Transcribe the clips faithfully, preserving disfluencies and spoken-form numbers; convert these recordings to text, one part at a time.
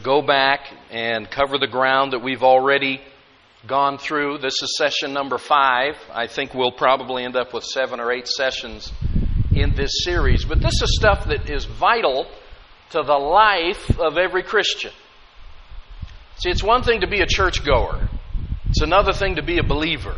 go back and cover the ground that we've already gone through. This is session number five. I think we'll probably end up with seven or eight sessions in this series. But this is stuff that is vital to the life of every Christian. See, it's one thing to be a churchgoer. It's another thing to be a believer.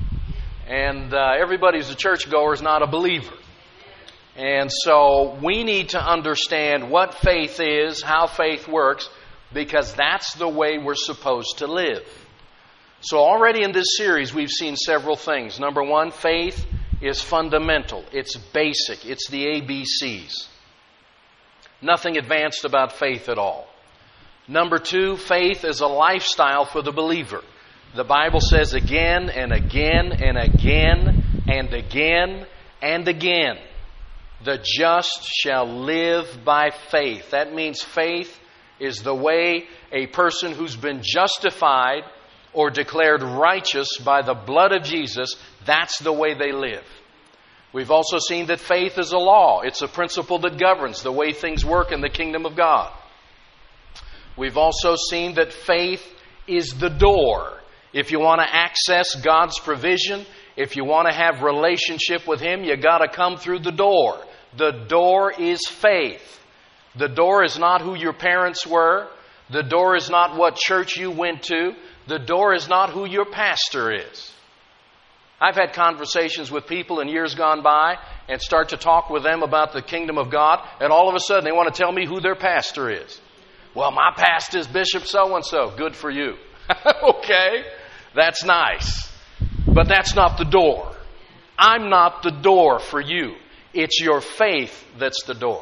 And uh, everybody who's a churchgoer is not a believer. And so we need to understand what faith is, how faith works, because that's the way we're supposed to live. So already in this series, we've seen several things. Number one, faith is fundamental. It's basic. It's the A B Cs. Nothing advanced about faith at all. Number two, faith is a lifestyle for the believer. The Bible says again and again and again and again and again, the just shall live by faith. That means faith is the way a person who's been justified or declared righteous by the blood of Jesus, that's the way they live. We've also seen that faith is a law. It's a principle that governs the way things work in the kingdom of God. We've also seen that faith is the door. If you want to access God's provision, if you want to have relationship with Him, you got to come through the door. The door is faith. The door is not who your parents were. The door is not what church you went to. The door is not who your pastor is. I've had conversations with people in years gone by and start to talk with them about the kingdom of God, and all of a sudden they want to tell me who their pastor is. Well, my pastor is Bishop so-and-so. Good for you. Okay, that's nice. But that's not the door. I'm not the door for you. It's your faith that's the door.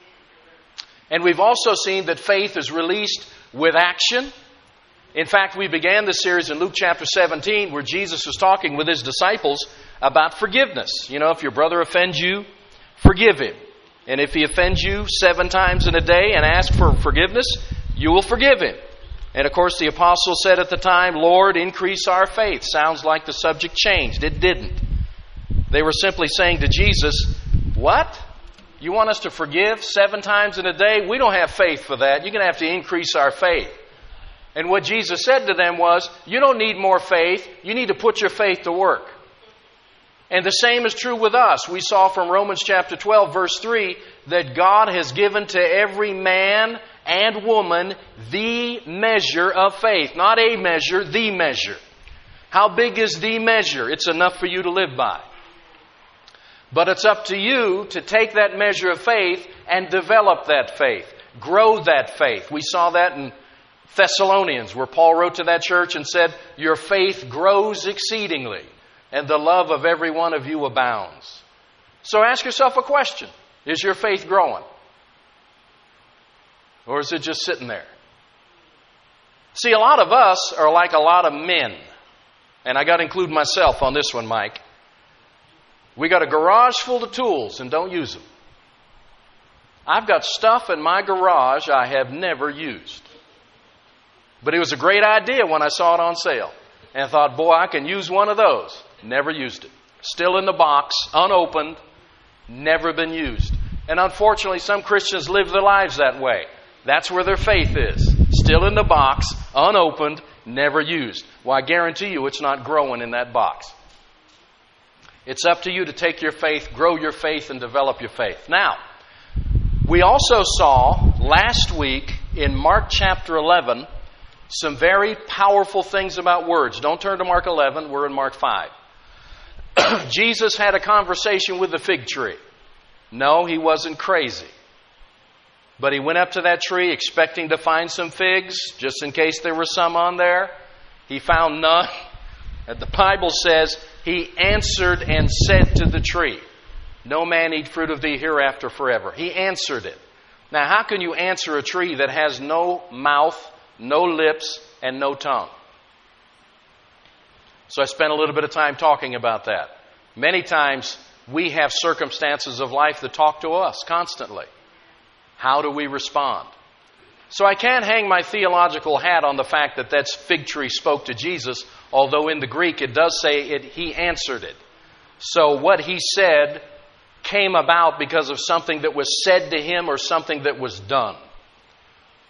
And we've also seen that faith is released with action. In fact, we began this series in Luke chapter seventeen where Jesus was talking with His disciples about forgiveness. You know, if your brother offends you, forgive him. And if he offends you seven times in a day and asks for forgiveness, you will forgive him. And of course, the apostle said at the time, Lord, increase our faith. Sounds like the subject changed. It didn't. They were simply saying to Jesus, what? You want us to forgive seven times in a day? We don't have faith for that. You're going to have to increase our faith. And what Jesus said to them was, you don't need more faith. You need to put your faith to work. And the same is true with us. We saw from Romans chapter twelve, verse three, that God has given to every man and woman the measure of faith. Not a measure, the measure. How big is the measure? It's enough for you to live by. But it's up to you to take that measure of faith and develop that faith. Grow that faith. We saw that in Thessalonians, where Paul wrote to that church and said, your faith grows exceedingly, and the love of every one of you abounds. So ask yourself a question. Is your faith growing? Or is it just sitting there? See, a lot of us are like a lot of men. And I got to include myself on this one, Mike. We got a garage full of tools and don't use them. I've got stuff in my garage I have never used. But it was a great idea when I saw it on sale. And I thought, boy, I can use one of those. Never used it. Still in the box, unopened, never been used. And unfortunately, some Christians live their lives that way. That's where their faith is. Still in the box, unopened, never used. Well, I guarantee you it's not growing in that box. It's up to you to take your faith, grow your faith, and develop your faith. Now, we also saw last week in Mark chapter eleven some very powerful things about words. Don't turn to Mark eleven. We're in Mark five. Jesus had a conversation with the fig tree. No, he wasn't crazy. But he went up to that tree expecting to find some figs, just in case there were some on there. He found none. And the Bible says, he answered and said to the tree, no man eat fruit of thee hereafter forever. He answered it. Now, how can you answer a tree that has no mouth, no lips, and no tongue? So I spent a little bit of time talking about that. Many times we have circumstances of life that talk to us constantly. How do we respond? So I can't hang my theological hat on the fact that that fig tree spoke to Jesus, although in the Greek it does say it, he answered it. So what he said came about because of something that was said to him or something that was done.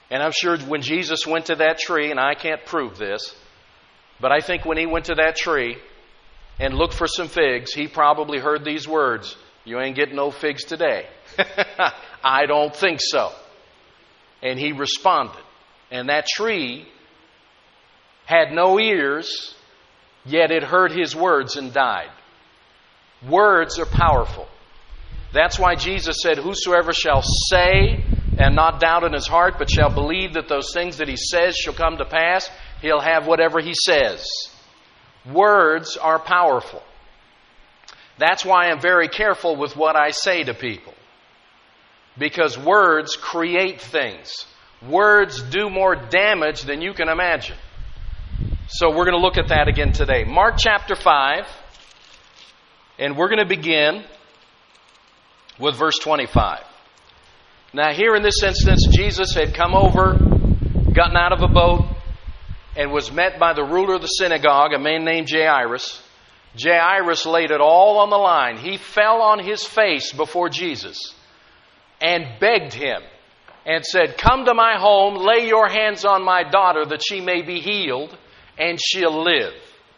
And I'm sure when Jesus went to that tree, and I can't prove this, but I think when he went to that tree and looked for some figs, he probably heard these words, "You ain't getting no figs today." I don't think so. And he responded. And that tree had no ears, yet it heard his words and died. Words are powerful. That's why Jesus said, "Whosoever shall say and not doubt in his heart, but shall believe that those things that he says shall come to pass, he'll have whatever he says." Words are powerful. That's why I'm very careful with what I say to people. Because words create things. Words do more damage than you can imagine. So we're going to look at that again today. Mark chapter five. And we're going to begin with verse twenty-five. Now here in this instance, Jesus had come over, gotten out of a boat, and was met by the ruler of the synagogue, a man named Jairus. Jairus laid it all on the line. He fell on his face before Jesus and begged him and said, "Come to my home, lay your hands on my daughter that she may be healed and she'll live."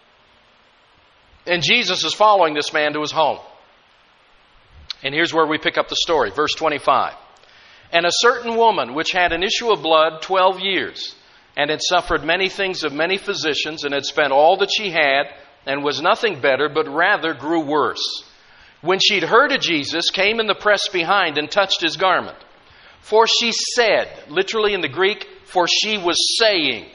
And Jesus is following this man to his home. And here's where we pick up the story. Verse twenty-five. "And a certain woman which had an issue of blood twelve years, and had suffered many things of many physicians, and had spent all that she had, and was nothing better, but rather grew worse, when she'd heard of Jesus, came in the press behind and touched his garment. For she said," literally in the Greek, for she was saying,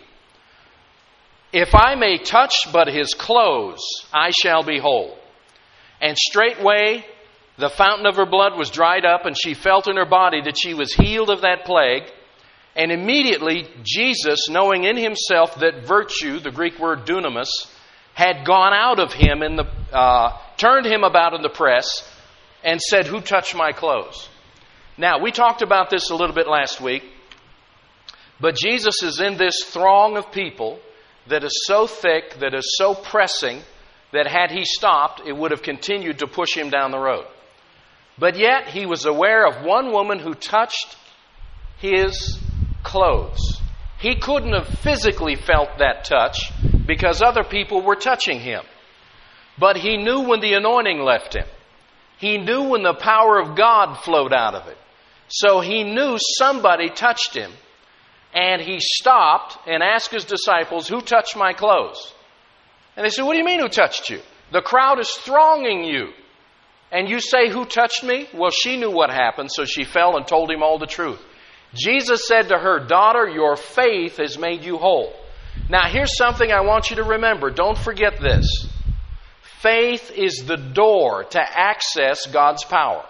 "If I may touch but his clothes, I shall be whole. And straightway the fountain of her blood was dried up, and she felt in her body that she was healed of that plague. And immediately Jesus, knowing in himself that virtue," the Greek word dunamis, "had gone out of him, in the uh, turned him about in the press, and said, 'Who touched my clothes?'" Now, we talked about this a little bit last week, but Jesus is in this throng of people that is so thick, that is so pressing, that had he stopped, it would have continued to push him down the road. But yet, he was aware of one woman who touched his clothes. He couldn't have physically felt that touch because other people were touching him. But he knew when the anointing left him. He knew when the power of God flowed out of it. So he knew somebody touched him. And he stopped and asked his disciples, "Who touched my clothes?" And they said, "What do you mean, who touched you? The crowd is thronging you. And you say, 'Who touched me?'" Well, she knew what happened, so she fell and told him all the truth. Jesus said to her, "Daughter, your faith has made you whole." Now, here's something I want you to remember. Don't forget this. Faith is the door to access God's power.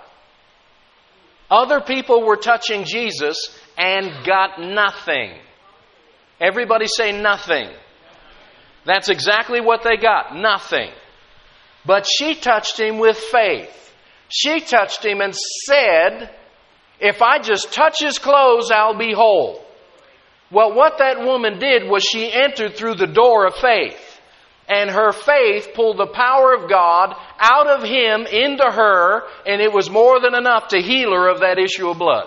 Other people were touching Jesus and got nothing. Everybody say nothing. That's exactly what they got. Nothing. But she touched him with faith. She touched him and said, "If I just touch his clothes, I'll be whole." Well, what that woman did was she entered through the door of faith. And her faith pulled the power of God out of him into her, and it was more than enough to heal her of that issue of blood.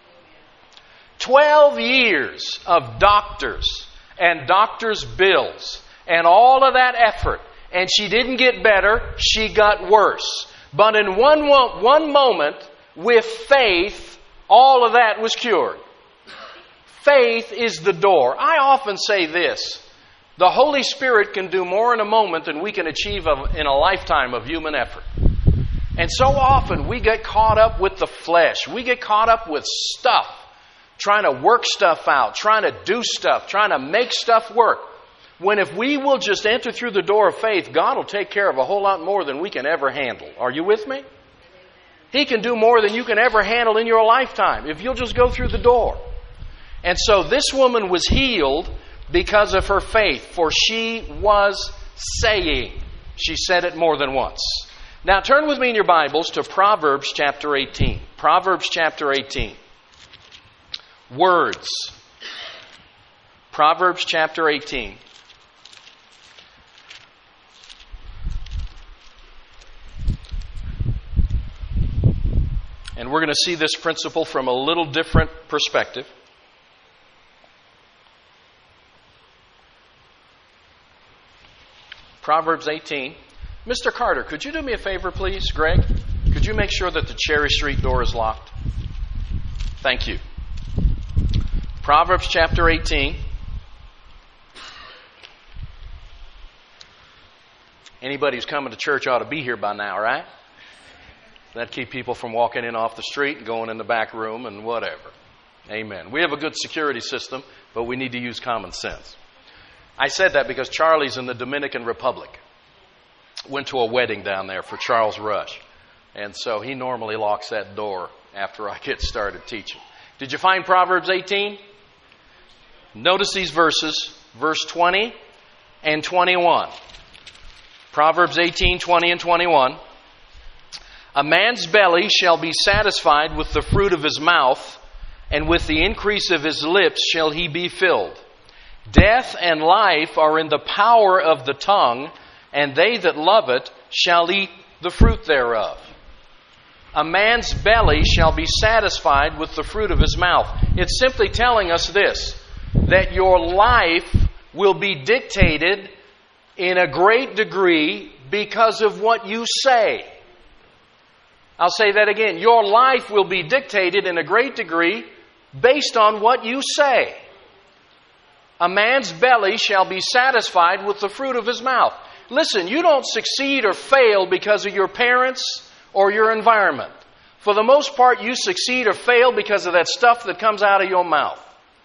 Twelve years of doctors and doctors' bills and all of that effort, and she didn't get better, she got worse. But in one, one moment, with faith, all of that was cured. Faith is the door. I often say this. The Holy Spirit can do more in a moment than we can achieve in a lifetime of human effort. And so often we get caught up with the flesh. We get caught up with stuff. Trying to work stuff out. Trying to do stuff. Trying to make stuff work. When if we will just enter through the door of faith, God will take care of a whole lot more than we can ever handle. Are you with me? He can do more than you can ever handle in your lifetime if you'll just go through the door. And so this woman was healed because of her faith, for she was saying. She said it more than once. Now turn with me in your Bibles to Proverbs chapter eighteen. Proverbs chapter eighteen. Words. Proverbs chapter eighteen. And we're going to see this principle from a little different perspective. Proverbs eighteen. Mister Carter, could you do me a favor, please? Greg, could you make sure that the Cherry Street door is locked? Thank you. Proverbs chapter eighteen. Anybody who's coming to church ought to be here by now, right? That'd keep people from walking in off the street and going in the back room and whatever. Amen. We have a good security system, but we need to use common sense. I said that because Charlie's in the Dominican Republic. Went to a wedding down there for Charles Rush. And so he normally locks that door after I get started teaching. Did you find Proverbs eighteen? Notice these verses, verse twenty and twenty-one. Proverbs eighteen, twenty and twenty-one. A man's belly shall be satisfied with the fruit of his mouth, and with the increase of his lips shall he be filled. Death and life are in the power of the tongue, and they that love it shall eat the fruit thereof. A man's belly shall be satisfied with the fruit of his mouth. It's simply telling us this, that your life will be dictated in a great degree because of what you say. I'll say that again. Your life will be dictated in a great degree based on what you say. A man's belly shall be satisfied with the fruit of his mouth. Listen, you don't succeed or fail because of your parents or your environment. For the most part, you succeed or fail because of that stuff that comes out of your mouth.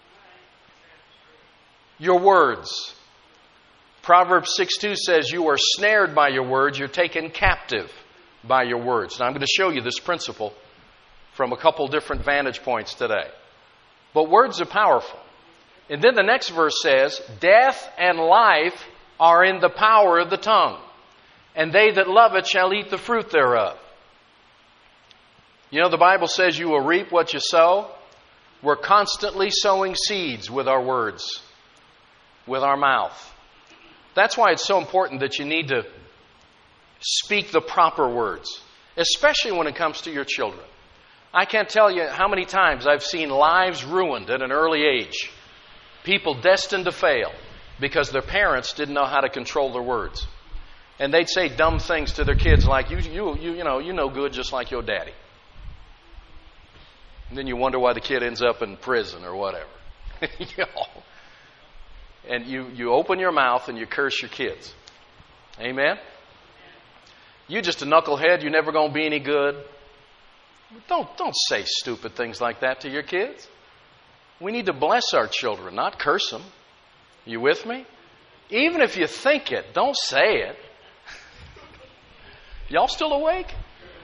Your words. Proverbs six two says, you are snared by your words, you're taken captive by your words. Now I'm going to show you this principle from a couple different vantage points today. But words are powerful. And then the next verse says, death and life are in the power of the tongue, and they that love it shall eat the fruit thereof. You know, the Bible says you will reap what you sow. We're constantly sowing seeds with our words, with our mouth. That's why it's so important that you need to speak the proper words, especially when it comes to your children. I can't tell you how many times I've seen lives ruined at an early age. People destined to fail because their parents didn't know how to control their words. And they'd say dumb things to their kids like, you, you, you, you know, you know good just like your daddy. And then you wonder why the kid ends up in prison or whatever. you know. And you, you open your mouth and you curse your kids. Amen? You're just a knucklehead. You're never going to be any good. Don't, don't say stupid things like that to your kids. We need to bless our children, not curse them. You with me? Even if you think it, don't say it. Y'all still awake?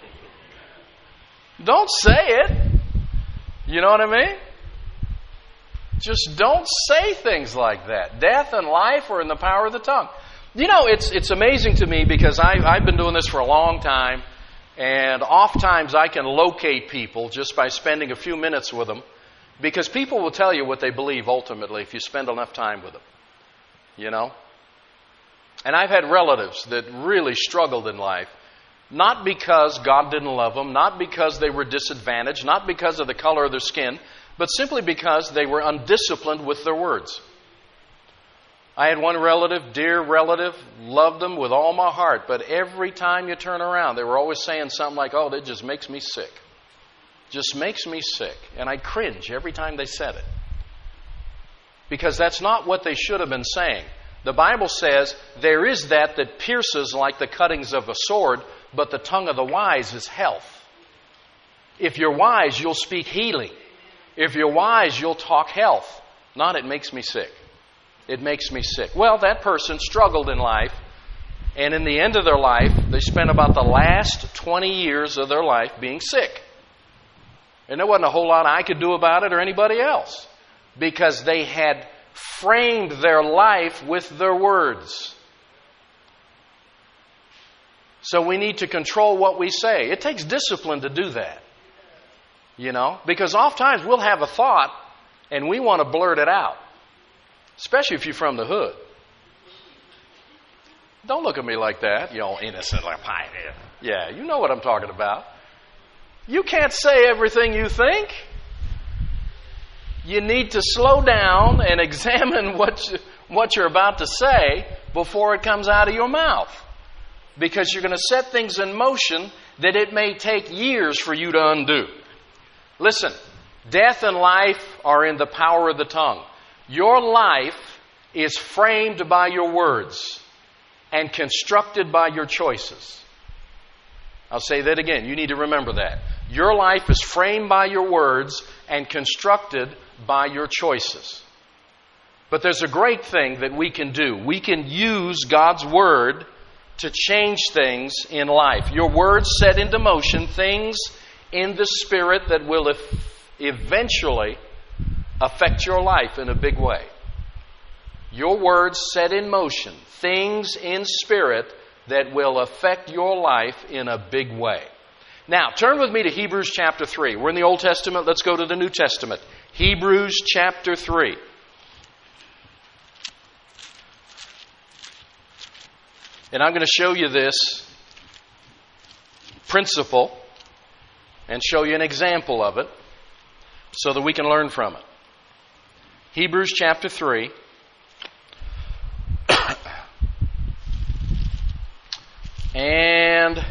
Don't say it. You know what I mean? Just don't say things like that. Death and life are in the power of the tongue. You know, it's it's amazing to me because I, I've been doing this for a long time, and oftentimes I can locate people just by spending a few minutes with them, because people will tell you what they believe ultimately if you spend enough time with them. You know? And I've had relatives that really struggled in life, not because God didn't love them, not because they were disadvantaged, not because of the color of their skin, but simply because they were undisciplined with their words. I had one relative, dear relative, loved them with all my heart, but every time you turn around, they were always saying something like, oh, that just makes me sick. Just makes me sick. And I'd cringe every time they said it. Because that's not what they should have been saying. The Bible says, there is that that pierces like the cuttings of a sword, but the tongue of the wise is health. If you're wise, you'll speak healing. If you're wise, you'll talk health. Not, it makes me sick. It makes me sick. Well, that person struggled in life, and in the end of their life, they spent about the last twenty years of their life being sick. And there wasn't a whole lot I could do about it or anybody else, because they had framed their life with their words. So we need to control what we say. It takes discipline to do that. You know, because oftentimes we'll have a thought and we want to blurt it out. Especially if you're from the hood. Don't look at me like that, you all innocent like pie. Yeah, you know what I'm talking about. You can't say everything you think. you need to slow down and examine what, you, what you're about to say before it comes out of your mouth. Because you're going to set things in motion that it may take years for you to undo. Listen, death and life are in the power of the tongue. Your life is framed by your words and constructed by your choices. I'll say that again. You need to remember that. Your life is framed by your words and constructed by your choices. But there's a great thing that we can do. We can use God's Word to change things in life. Your words set into motion things in the Spirit that will eventually affect your life in a big way. Your words set in motion things in spirit that will affect your life in a big way. Now, turn with me to Hebrews chapter three. We're in the Old Testament. Let's go to the New Testament. Hebrews chapter three. And I'm going to show you this principle and show you an example of it so that we can learn from it. Hebrews chapter three. And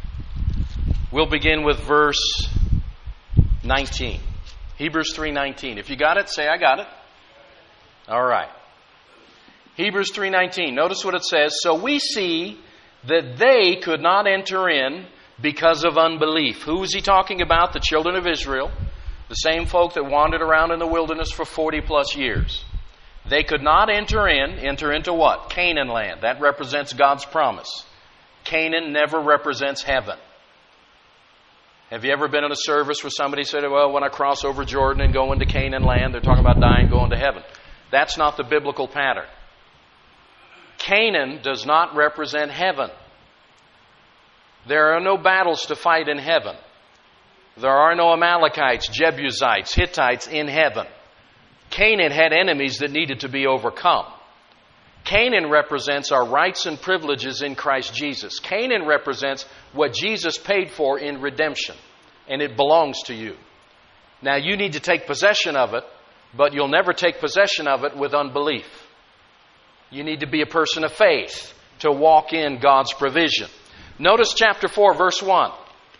we'll begin with verse nineteen. Hebrews three nineteen. If you got it, say, I got it. All right. Hebrews three nineteen. Notice what it says. So we see that they could not enter in because of unbelief. Who was he talking about? The children of Israel. The same folk that wandered around in the wilderness for forty plus years. They could not enter in. Enter into what? Canaan land. That represents God's promise. Canaan never represents heaven. Have you ever been in a service where somebody said, well, when I cross over Jordan and go into Canaan land, they're talking about dying, going to heaven. That's not the biblical pattern. Canaan does not represent heaven. There are no battles to fight in heaven. There are no Amalekites, Jebusites, Hittites in heaven. Canaan had enemies that needed to be overcome. Canaan represents our rights and privileges in Christ Jesus. Canaan represents what Jesus paid for in redemption, and it belongs to you. Now, you need to take possession of it, but you'll never take possession of it with unbelief. You need to be a person of faith to walk in God's provision. Notice chapter four, verse one.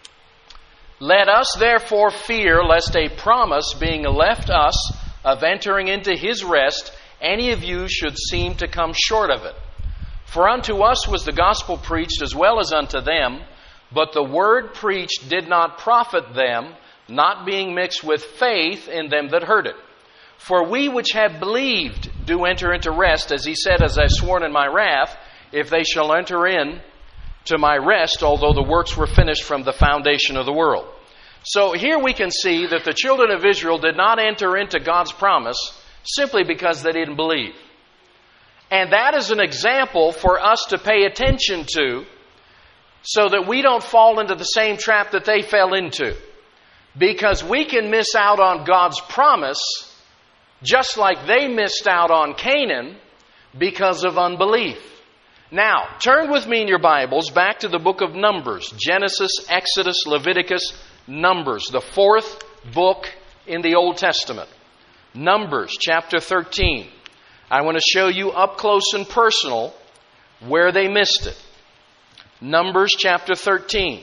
Let us therefore fear lest a promise being left us of entering into His rest, any of you should seem to come short of it. For unto us was the gospel preached as well as unto them, but the word preached did not profit them, not being mixed with faith in them that heard it. For we which have believed do enter into rest, as he said, as I sworn in my wrath, if they shall enter in to my rest, although the works were finished from the foundation of the world. So here we can see that the children of Israel did not enter into God's promise simply because they didn't believe. And that is an example for us to pay attention to so that we don't fall into the same trap that they fell into. Because we can miss out on God's promise just like they missed out on Canaan because of unbelief. Now, turn with me in your Bibles back to the book of Numbers. Genesis, Exodus, Leviticus, Numbers, the fourth book in the Old Testament. Numbers chapter thirteen. I want to show you up close and personal where they missed it. Numbers chapter thirteen.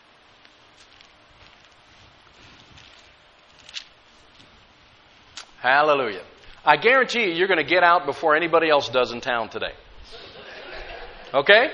Hallelujah. I guarantee you, you're going to get out before anybody else does in town today. Okay?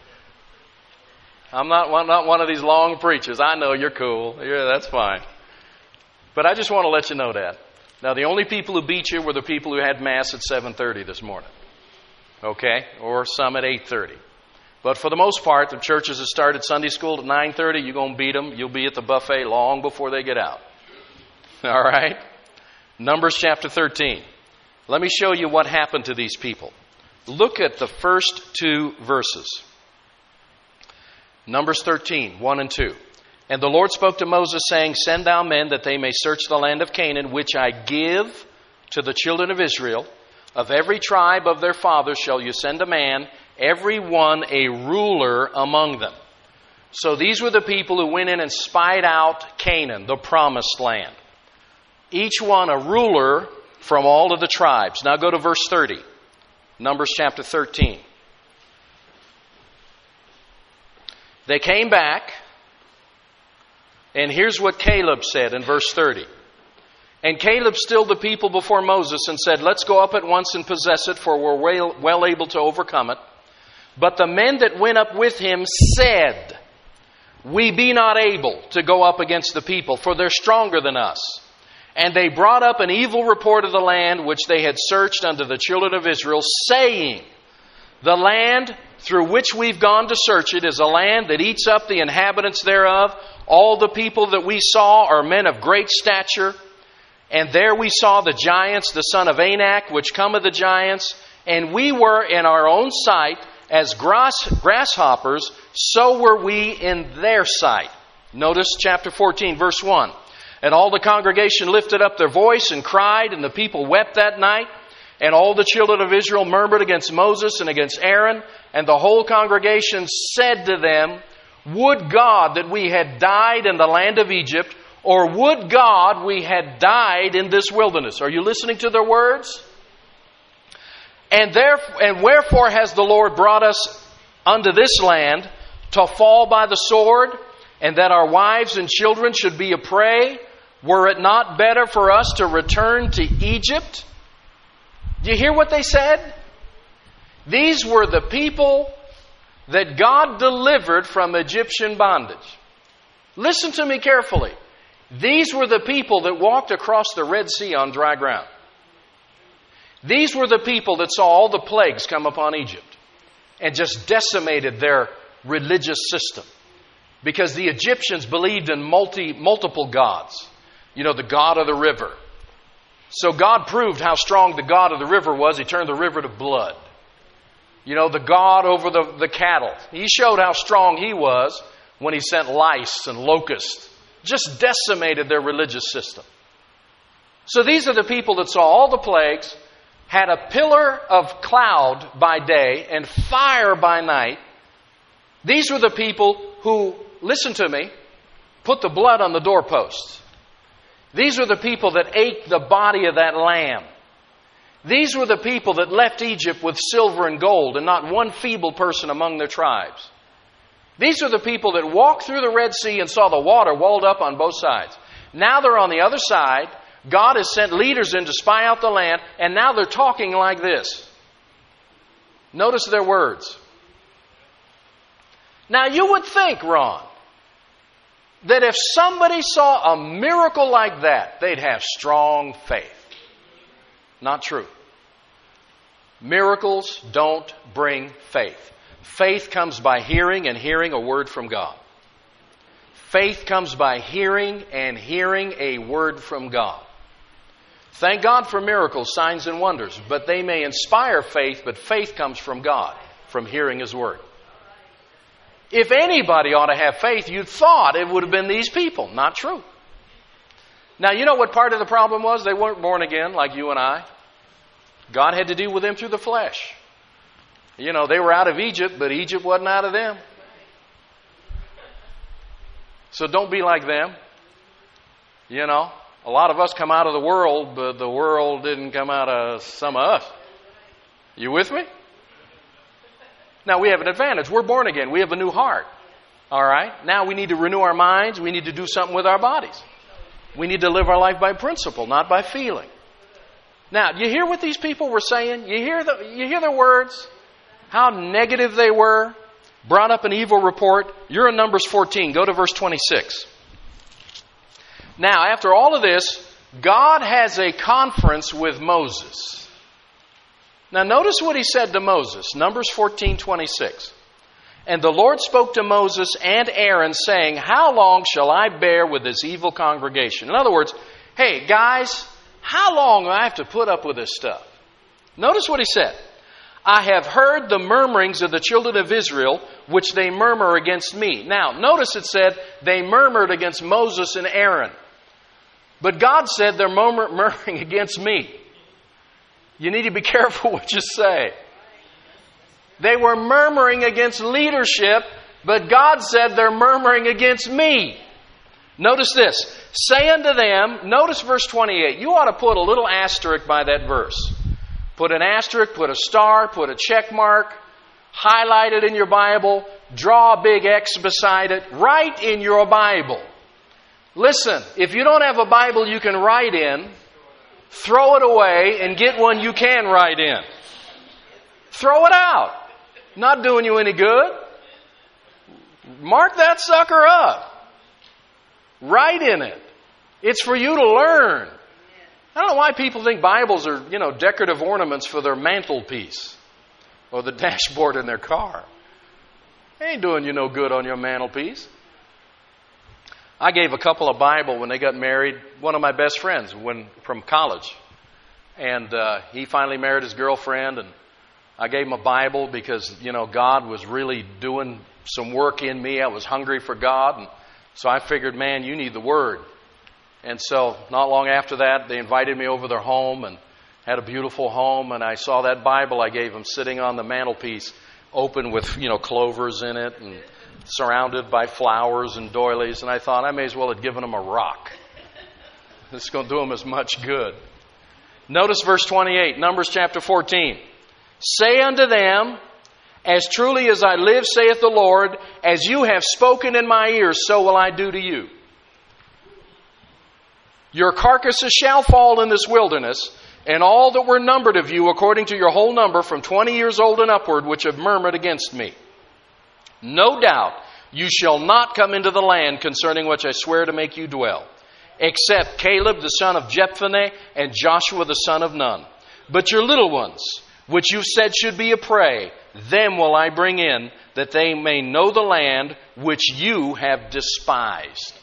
I'm not one, not one of these long preachers. I know you're cool. Yeah, that's fine. But I just want to let you know that. Now, the only people who beat you were the people who had Mass at seven thirty this morning. Okay? Or some at eight thirty. But for the most part, the churches that started Sunday school at nine thirty, you're going to beat them. You'll be at the buffet long before they get out. All right? Numbers chapter thirteen. Let me show you what happened to these people. Look at the first two verses. Numbers thirteen, one and two. And the Lord spoke to Moses, saying, Send thou men that they may search the land of Canaan, which I give to the children of Israel. Of every tribe of their fathers shall you send a man, every one a ruler among them. So these were the people who went in and spied out Canaan, the promised land. each one a ruler from all of the tribes. Now go to verse thirty. Numbers chapter thirteen. They came back, and here's what Caleb said in verse thirty. And Caleb stilled the people before Moses and said, let's go up at once and possess it, for we're well, well able to overcome it. But the men that went up with him said, we be not able to go up against the people, for they're stronger than us. And they brought up an evil report of the land which they had searched unto the children of Israel, saying, the land through which we've gone to search it is a land that eats up the inhabitants thereof. All the people that we saw are men of great stature. And there we saw the giants, the son of Anak, which come of the giants. And we were in our own sight as grass, grasshoppers, so were we in their sight. Notice chapter fourteen, verse one. And all the congregation lifted up their voice and cried, and the people wept that night. And all the children of Israel murmured against Moses and against Aaron. And the whole congregation said to them, would God that we had died in the land of Egypt, or would God we had died in this wilderness? Are you listening to their words? And therefore, and wherefore has the Lord brought us unto this land to fall by the sword, and that our wives and children should be a prey? Were it not better for us to return to Egypt? Do you hear what they said? These were the people that God delivered from Egyptian bondage. Listen to me carefully. These were the people that walked across the Red Sea on dry ground. These were the people that saw all the plagues come upon Egypt and just decimated their religious system. Because the Egyptians believed in multi, multiple gods. You know, the god of the river. So God proved how strong the god of the river was. He turned the river to blood. You know, the god over the, the cattle. He showed how strong he was when he sent lice and locusts. Just decimated their religious system. So these are the people that saw all the plagues, had a pillar of cloud by day and fire by night. These were the people who, listen to me, put the blood on the doorposts. These were the people that ate the body of that lamb. These were the people that left Egypt with silver and gold, and not one feeble person among their tribes. These are the people that walked through the Red Sea and saw the water walled up on both sides. Now they're on the other side. God has sent leaders in to spy out the land, and now they're talking like this. Notice their words. Now you would think, Ron, that if somebody saw a miracle like that, they'd have strong faith. Not true. Miracles don't bring faith. Faith comes by hearing, and hearing a word from God. Faith comes by hearing, and hearing a word from God. Thank God for miracles, signs, and wonders, but they may inspire faith, but faith comes from God, from hearing His word. If anybody ought to have faith, you'd thought it would have been these people. Not true. Now, you know what part of the problem was? They weren't born again like you and I. God had to deal with them through the flesh. You know, they were out of Egypt, but Egypt wasn't out of them. So don't be like them. You know, a lot of us come out of the world, but the world didn't come out of some of us. You with me? Now, we have an advantage. We're born again. We have a new heart. All right? Now we need to renew our minds. We need to do something with our bodies. We need to live our life by principle, not by feeling. Now, do you hear what these people were saying? You hear the, you hear their words? How negative they were? Brought up an evil report. You're in Numbers fourteen. Go to verse twenty-six. Now, after all of this, God has a conference with Moses. Now, notice what He said to Moses. Numbers fourteen twenty-six. And the Lord spoke to Moses and Aaron, saying, how long shall I bear with this evil congregation? In other words, hey, guys, how long do I have to put up with this stuff? Notice what He said. I have heard the murmurings of the children of Israel, which they murmur against me. Now, notice it said they murmured against Moses and Aaron. But God said they're murmur- murmuring against me. You need to be careful what you say. They were murmuring against leadership, but God said they're murmuring against me. Notice this. Say unto them, notice verse twenty-eight. You ought to put a little asterisk by that verse. Put an asterisk, put a star, put a check mark, highlight it in your Bible, draw a big X beside it, write in your Bible. Listen, if you don't have a Bible you can write in, throw it away and get one you can write in. Throw it out. Not doing you any good. Mark that sucker up. Write in it. It's for you to learn. I don't know why people think Bibles are, you know, decorative ornaments for their mantelpiece or the dashboard in their car. They ain't doing you no good on your mantelpiece. I gave a couple a Bible when they got married. One of my best friends when from college. And uh, he finally married his girlfriend, and I gave him a Bible because, you know, God was really doing some work in me. I was hungry for God, and so I figured, man, you need the Word. And so not long after that, they invited me over their home and had a beautiful home, and I saw that Bible I gave them sitting on the mantelpiece, open with, you know, clovers in it and surrounded by flowers and doilies, and I thought I may as well have given them a rock. It's going to do them as much good. Notice verse twenty-eight, Numbers chapter fourteen. Say unto them, as truly as I live, saith the Lord, as you have spoken in my ears, so will I do to you. Your carcasses shall fall in this wilderness, and all that were numbered of you, according to your whole number, from twenty years old and upward, which have murmured against me. No doubt you shall not come into the land concerning which I swear to make you dwell, except Caleb the son of Jephunneh and Joshua the son of Nun. But your little ones, which you said should be a prey, them will I bring in, that they may know the land which you have despised.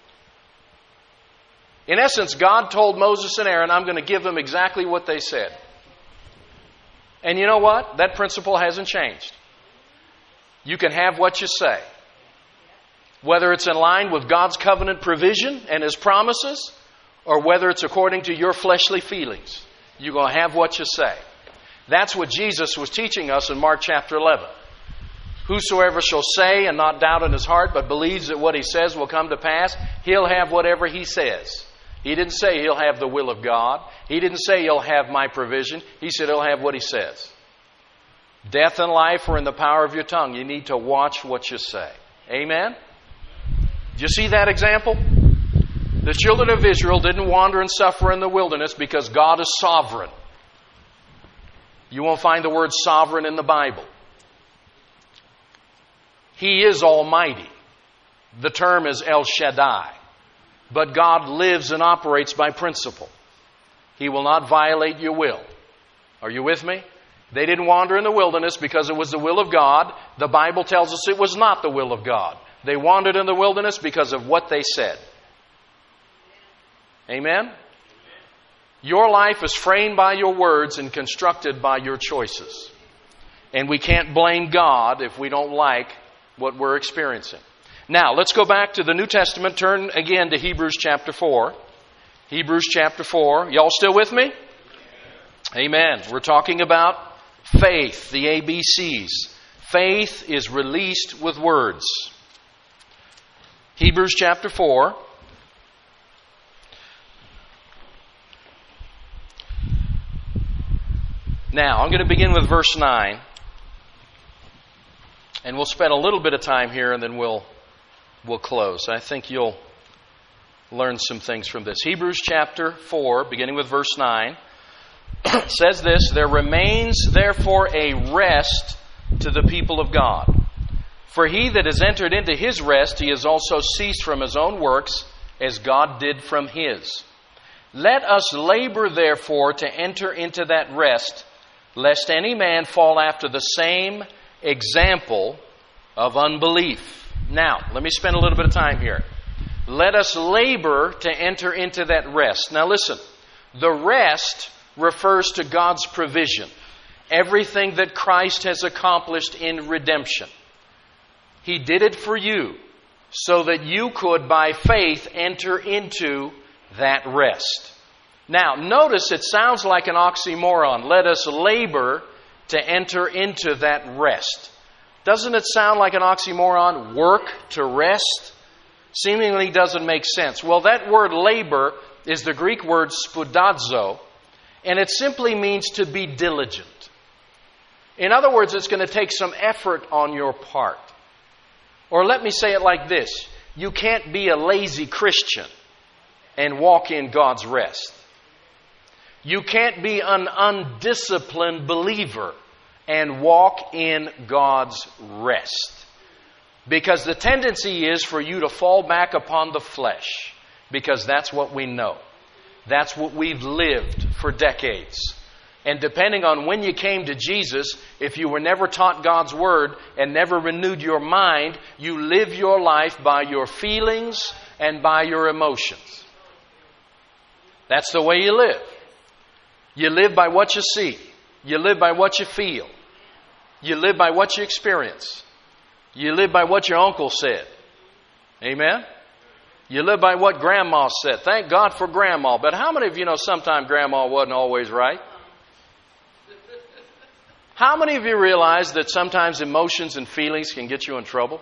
In essence, God told Moses and Aaron, I'm going to give them exactly what they said. And you know what? That principle hasn't changed. You can have what you say. Whether it's in line with God's covenant provision and His promises, or whether it's according to your fleshly feelings, you're going to have what you say. That's what Jesus was teaching us in Mark chapter eleven. Whosoever shall say and not doubt in his heart, but believes that what he says will come to pass, he'll have whatever he says. He didn't say he'll have the will of God. He didn't say he'll have my provision. He said he'll have what he says. Death and life are in the power of your tongue. You need to watch what you say. Amen? Do you see that example? The children of Israel didn't wander and suffer in the wilderness because God is sovereign. You won't find the word sovereign in the Bible. He is almighty. The term is El Shaddai. But God lives and operates by principle. He will not violate your will. Are you with me? They didn't wander in the wilderness because it was the will of God. The Bible tells us it was not the will of God. They wandered in the wilderness because of what they said. Amen? Your life is framed by your words and constructed by your choices. And we can't blame God if we don't like what we're experiencing. Now, let's go back to the New Testament. Turn again to Hebrews chapter four. Hebrews chapter four. Y'all still with me? Amen. We're talking about faith, the A B Cs. Faith is released with words. Hebrews chapter four. Now, I'm going to begin with verse nine. And we'll spend a little bit of time here and then we'll we'll close. I think you'll learn some things from this. Hebrews chapter four, beginning with verse nine, says this, there remains therefore a rest to the people of God. For he that has entered into his rest, he has also ceased from his own works, as God did from his. Let us labor therefore to enter into that rest, lest any man fall after the same example of unbelief. Now, let me spend a little bit of time here. Let us labor to enter into that rest. Now listen, the rest refers to God's provision. Everything that Christ has accomplished in redemption. He did it for you so that you could, by faith, enter into that rest. Now, notice it sounds like an oxymoron. Let us labor to enter into that rest. Doesn't it sound like an oxymoron? Work to rest? Seemingly doesn't make sense. Well, that word labor is the Greek word spoudazo, and it simply means to be diligent. In other words, it's going to take some effort on your part. Or let me say it like this. You can't be a lazy Christian and walk in God's rest. You can't be an undisciplined believer and walk in God's rest. Because the tendency is for you to fall back upon the flesh. Because that's what we know. That's what we've lived for decades. And depending on when you came to Jesus, if you were never taught God's Word and never renewed your mind, you live your life by your feelings and by your emotions. That's the way you live. You live by what you see. You live by what you feel. You live by what you experience. You live by what your uncle said. Amen? You live by what grandma said. Thank God for grandma. But how many of you know sometimes grandma wasn't always right? How many of you realize that sometimes emotions and feelings can get you in trouble?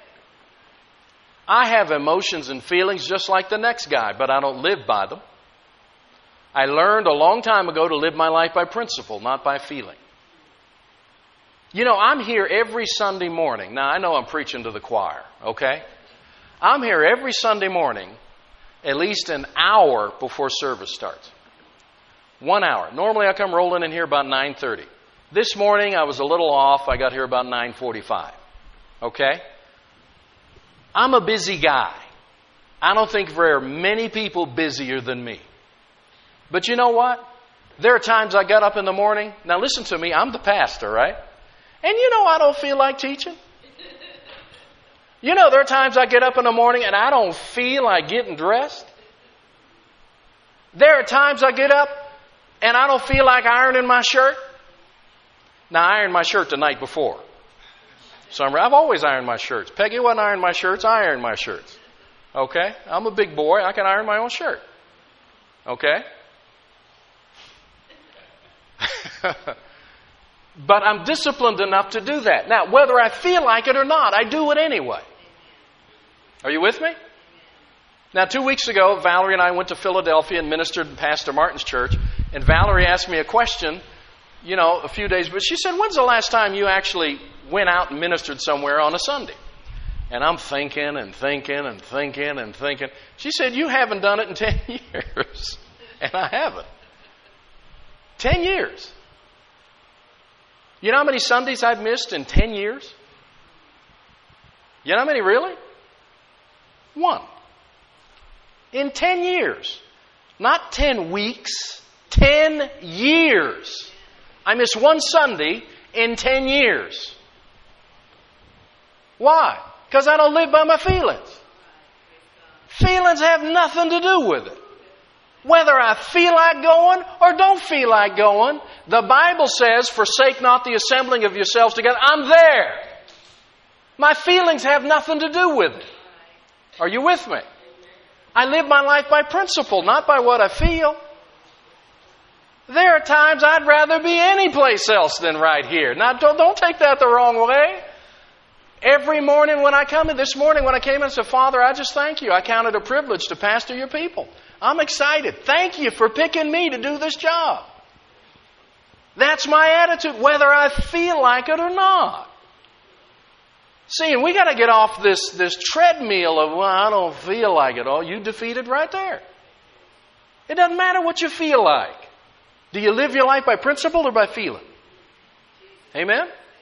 I have emotions and feelings just like the next guy, but I don't live by them. I learned a long time ago to live my life by principle, not by feeling. You know, I'm here every Sunday morning. Now, I know I'm preaching to the choir, okay? I'm here every Sunday morning at least an hour before service starts. One hour. Normally I come rolling in here about nine thirty. This morning I was a little off. I got here about nine forty-five. Okay? I'm a busy guy. I don't think there are many people busier than me. But you know what? There are times I got up in the morning. Now listen to me. I'm the pastor, right? And you know I don't feel like teaching. You know there are times I get up in the morning and I don't feel like getting dressed. There are times I get up and I don't feel like ironing my shirt. Now, I ironed my shirt the night before. Summer, I've always ironed my shirts. Peggy wasn't ironing my shirts. I ironed my shirts. Okay? I'm a big boy. I can iron my own shirt. Okay? But I'm disciplined enough to do that. Now, whether I feel like it or not, I do it anyway. Are you with me? Now, two weeks ago, Valerie and I went to Philadelphia and ministered in Pastor Martin's church. And Valerie asked me a question, you know, a few days, but she said, when's the last time you actually went out and ministered somewhere on a Sunday? And I'm thinking and thinking and thinking and thinking. She said, you haven't done it in ten years. And I haven't. Ten years. You know how many Sundays I've missed in ten years? You know how many really? One. In ten years. Not ten weeks. Ten years. I miss one Sunday in ten years. Why? Because I don't live by my feelings. Feelings have nothing to do with it. Whether I feel like going or don't feel like going, the Bible says, forsake not the assembling of yourselves together. I'm there. My feelings have nothing to do with it. Are you with me? I live my life by principle, not by what I feel. There are times I'd rather be any place else than right here. Now, don't, don't take that the wrong way. Every morning when I come in, this morning when I came in, I said, Father, I just thank you. I count it a privilege to pastor your people. I'm excited. Thank you for picking me to do this job. That's my attitude, whether I feel like it or not. See, and we got to get off this, this treadmill of, well, I don't feel like it. Oh, you defeated right there. It doesn't matter what you feel like. Do you live your life by principle or by feeling? Amen?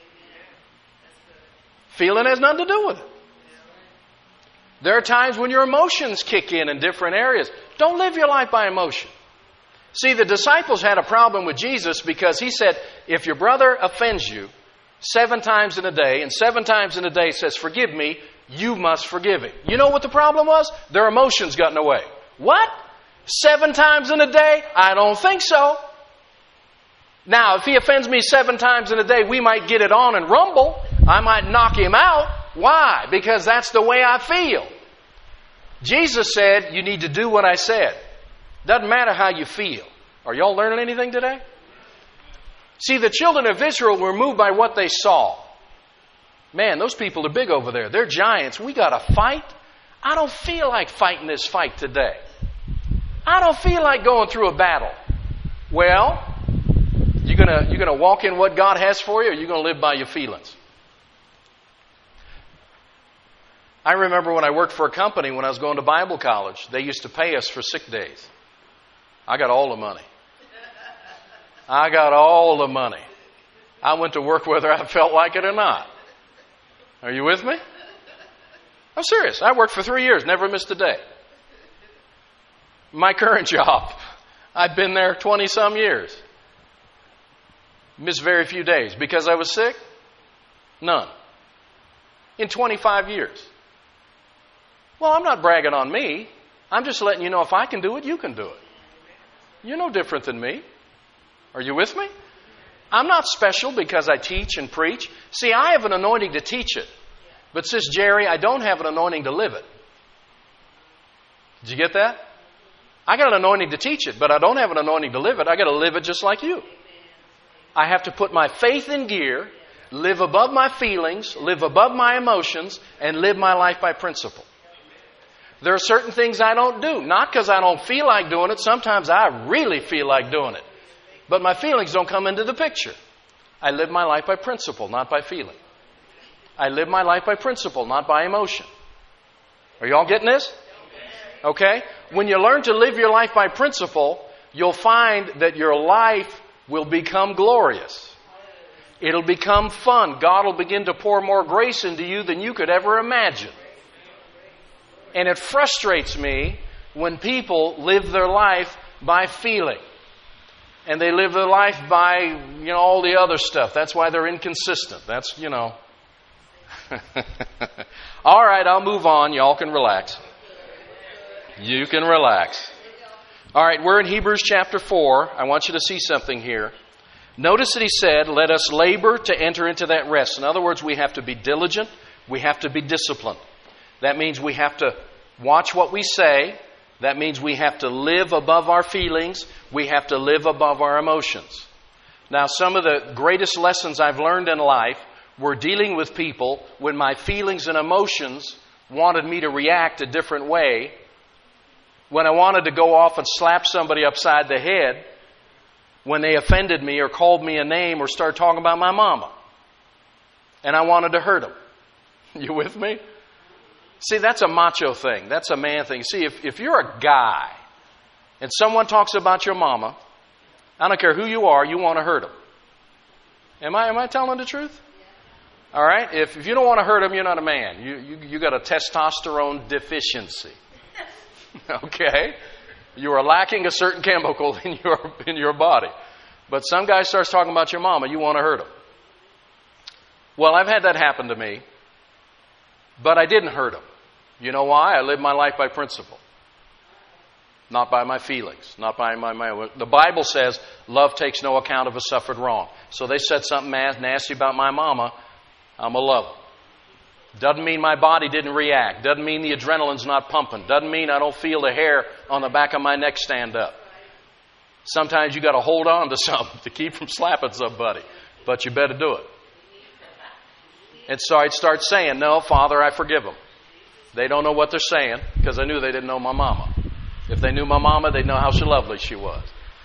Feeling has nothing to do with it. There are times when your emotions kick in in different areas. Don't live your life by emotion. See, the disciples had a problem with Jesus because he said, if your brother offends you seven times in a day, and seven times in a day says, forgive me, you must forgive him. You know what the problem was? Their emotions got in the way. What? Seven times in a day? I don't think so. Now, if he offends me seven times in a day, we might get it on and rumble. I might knock him out. Why? Because that's the way I feel. Jesus said, you need to do what I said. Doesn't matter how you feel. Are y'all learning anything today? See, the children of Israel were moved by what they saw. Man, those people are big over there. They're giants. We got to fight. I don't feel like fighting this fight today. I don't feel like going through a battle. Well, you're gonna you're gonna walk in what God has for you, or you're gonna live by your feelings. I remember when I worked for a company when I was going to Bible college, they used to pay us for sick days. I got all the money. I got all the money. I went to work whether I felt like it or not. Are you with me? I'm serious. I worked for three years, never missed a day. My current job, I've been there twenty-some years. Missed very few days. Because I was sick? None. In twenty-five years. Well, I'm not bragging on me. I'm just letting you know if I can do it, you can do it. You're no different than me. Are you with me? I'm not special because I teach and preach. See, I have an anointing to teach it. But Sis Jerry, I don't have an anointing to live it. Did you get that? I got an anointing to teach it, but I don't have an anointing to live it. I got to live it just like you. I have to put my faith in gear, live above my feelings, live above my emotions, and live my life by principle. There are certain things I don't do, not because I don't feel like doing it. Sometimes I really feel like doing it. But my feelings don't come into the picture. I live my life by principle, not by feeling. I live my life by principle, not by emotion. Are you all getting this? Okay? When you learn to live your life by principle, you'll find that your life will become glorious. It'll become fun. God will begin to pour more grace into you than you could ever imagine. And it frustrates me when people live their life by feeling. And they live their life by, you know, all the other stuff. That's why they're inconsistent. That's, you know. All right, I'll move on. Y'all can relax. You can relax. All right, we're in Hebrews chapter four. I want you to see something here. Notice that he said, let us labor to enter into that rest. In other words, we have to be diligent. We have to be disciplined. That means we have to watch what we say. That means we have to live above our feelings. We have to live above our emotions. Now, some of the greatest lessons I've learned in life were dealing with people when my feelings and emotions wanted me to react a different way. When I wanted to go off and slap somebody upside the head when they offended me or called me a name or started talking about my mama. And I wanted to hurt them. You with me? See, that's a macho thing. That's a man thing. See, if, if you're a guy and someone talks about your mama, I don't care who you are, you want to hurt them. Am I, am I telling the truth? All right? If, if you don't want to hurt them, you're not a man. You, you, you got a testosterone deficiency. Okay? You are lacking a certain chemical in your, in your body. But some guy starts talking about your mama, you want to hurt him. Well, I've had that happen to me. But I didn't hurt him. You know why? I lived my life by principle. Not by my feelings. Not by my, my... The Bible says, love takes no account of a suffered wrong. So they said something nasty about my mama, I'm a lover. Doesn't mean my body didn't react. Doesn't mean the adrenaline's not pumping. Doesn't mean I don't feel the hair on the back of my neck stand up. Sometimes you got to hold on to something to keep from slapping somebody. But you better do it. And so I'd start saying, no, Father, I forgive them. They don't know what they're saying because I knew they didn't know my mama. If they knew my mama, they'd know how she lovely she was.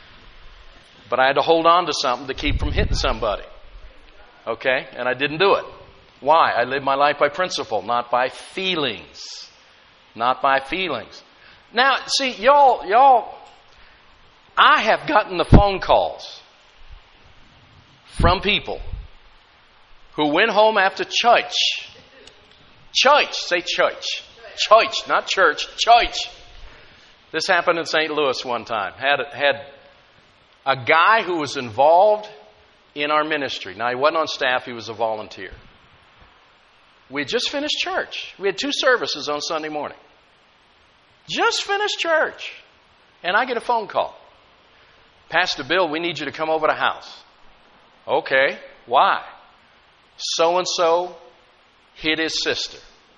But I had to hold on to something to keep from hitting somebody. Okay? And I didn't do it. Why? I live my life by principle, not by feelings. Not by feelings. Now, see, y'all, y'all, I have gotten the phone calls from people who went home after church. Church. Say church. Church, not church. Church. This happened in Saint Louis one time. Had, had a guy who was involved in our ministry. Now, he wasn't on staff. He was a volunteer. We had just finished church. We had two services on Sunday morning. Just finished church. And I get a phone call. Pastor Bill, we need you to come over to the house. Okay. Why? So-and-so hit his sister.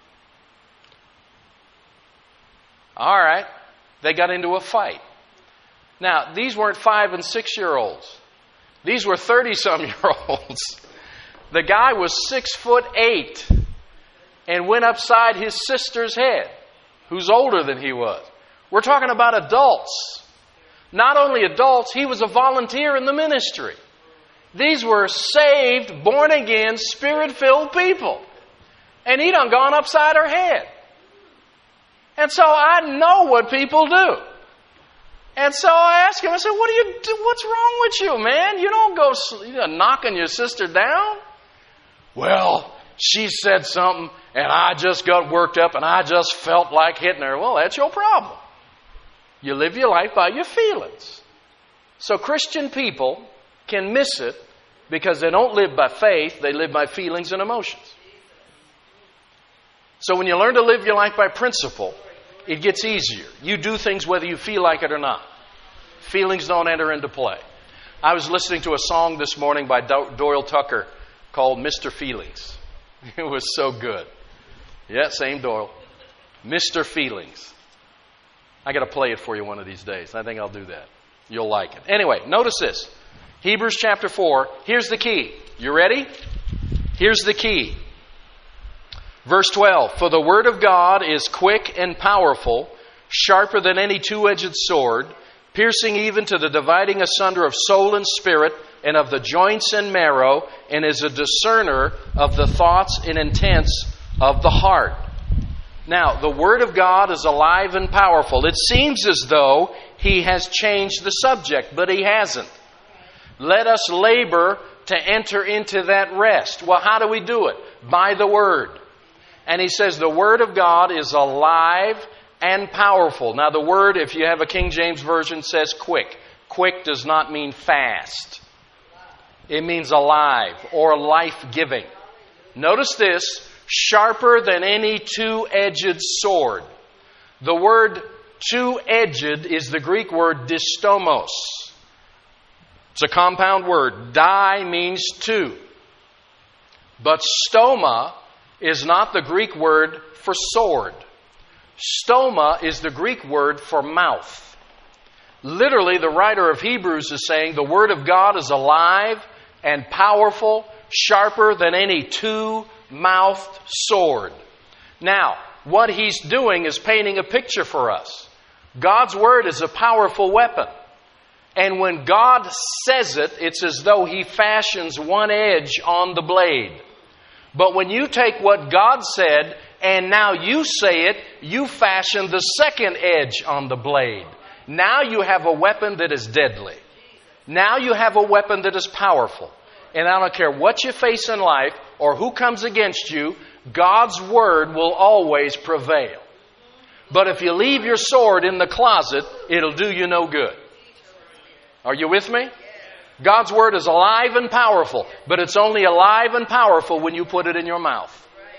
All right. They got into a fight. Now, these weren't five and six-year-olds. These were thirty-some-year-olds. The guy was six foot eight and went upside his sister's head. who's older than he was. We're talking about adults. Not only adults, he was a volunteer in the ministry. These were saved, born again, Spirit-filled people. And he done gone upside her head. And so I know what people do. And so I asked him, I said, what do you do? What's wrong with you, man? You don't go you know, knocking your sister down. Well, she said something, and I just got worked up, and I just felt like hitting her. Well, that's your problem. You live your life by your feelings. So Christian people can miss it because they don't live by faith, they live by feelings and emotions. So when you learn to live your life by principle, it gets easier. You do things whether you feel like it or not. Feelings don't enter into play. I was listening to a song this morning by Doyle Tucker called Mister Feelings. It was so good. Yeah, same Doyle. Mister Feelings. I got to play it for you one of these days. I think I'll do that. You'll like it. Anyway, notice this. Hebrews chapter four. Here's the key. You ready? Here's the key. Verse twelve. For the word of God is quick and powerful, sharper than any two-edged sword, piercing even to the dividing asunder of soul and spirit, and of the joints and marrow, and is a discerner of the thoughts and intents of the heart. Now, the Word of God is alive and powerful. It seems as though He has changed the subject, but He hasn't. Let us labor to enter into that rest. Well, how do we do it? By the Word. And He says the Word of God is alive and powerful. Now, the word, if you have a King James Version, says quick. Quick does not mean fast. It means alive or life-giving. Notice this, sharper than any two-edged sword. The word two-edged is the Greek word distomos. It's a compound word. Di means two. But stoma is not the Greek word for sword. Stoma is the Greek word for mouth. Literally, the writer of Hebrews is saying the Word of God is alive and powerful, sharper than any two-mouthed sword. Now, what he's doing is painting a picture for us. God's Word is a powerful weapon. And when God says it, it's as though He fashions one edge on the blade. But when you take what God said and now you say it, you fashion the second edge on the blade. Now you have a weapon that is deadly. Now you have a weapon that is powerful. And I don't care what you face in life or who comes against you, God's Word will always prevail. But if you leave your sword in the closet, it'll do you no good. Are you with me? God's Word is alive and powerful, but it's only alive and powerful when you put it in your mouth.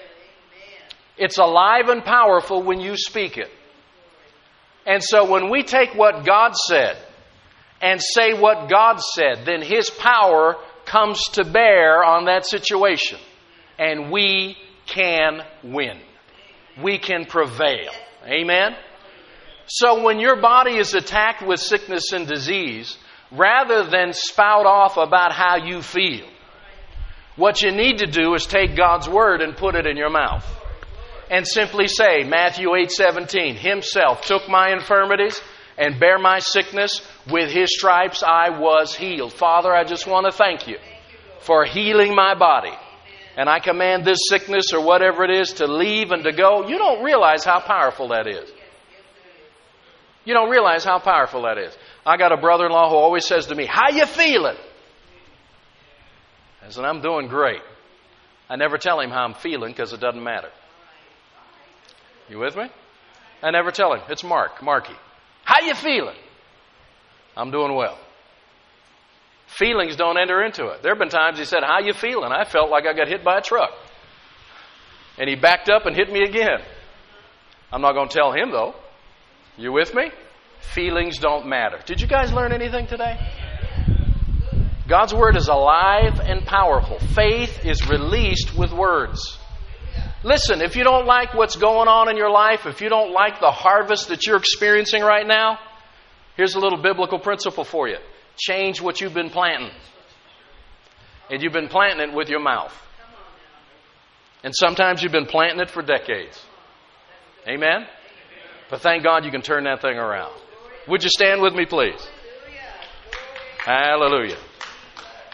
It's alive and powerful when you speak it. And so when we take what God said and say what God said, then His power comes to bear on that situation. And we can win. We can prevail. Amen? So when your body is attacked with sickness and disease, rather than spout off about how you feel, what you need to do is take God's Word and put it in your mouth. And simply say, Matthew eight seventeen, Himself took my infirmities and bare my sickness. With His stripes I was healed. Father, I just want to thank You for healing my body. And I command this sickness or whatever it is to leave and to go. You don't realize how powerful that is. You don't realize how powerful that is. I got a brother-in-law who always says to me, how you feeling? I said, I'm doing great. I never tell him how I'm feeling because it doesn't matter. You with me? I never tell him. It's Mark, Marky. How you feeling? I'm doing well. Feelings don't enter into it. There have been times he said, how you feeling? I felt like I got hit by a truck. And he backed up and hit me again. I'm not going to tell him, though. You with me? Feelings don't matter. Did you guys learn anything today? God's Word is alive and powerful. Faith is released with words. Listen, if you don't like what's going on in your life, if you don't like the harvest that you're experiencing right now, here's a little biblical principle for you. Change what you've been planting. And you've been planting it with your mouth. And sometimes you've been planting it for decades. Amen? But thank God you can turn that thing around. Would you stand with me, please? Hallelujah.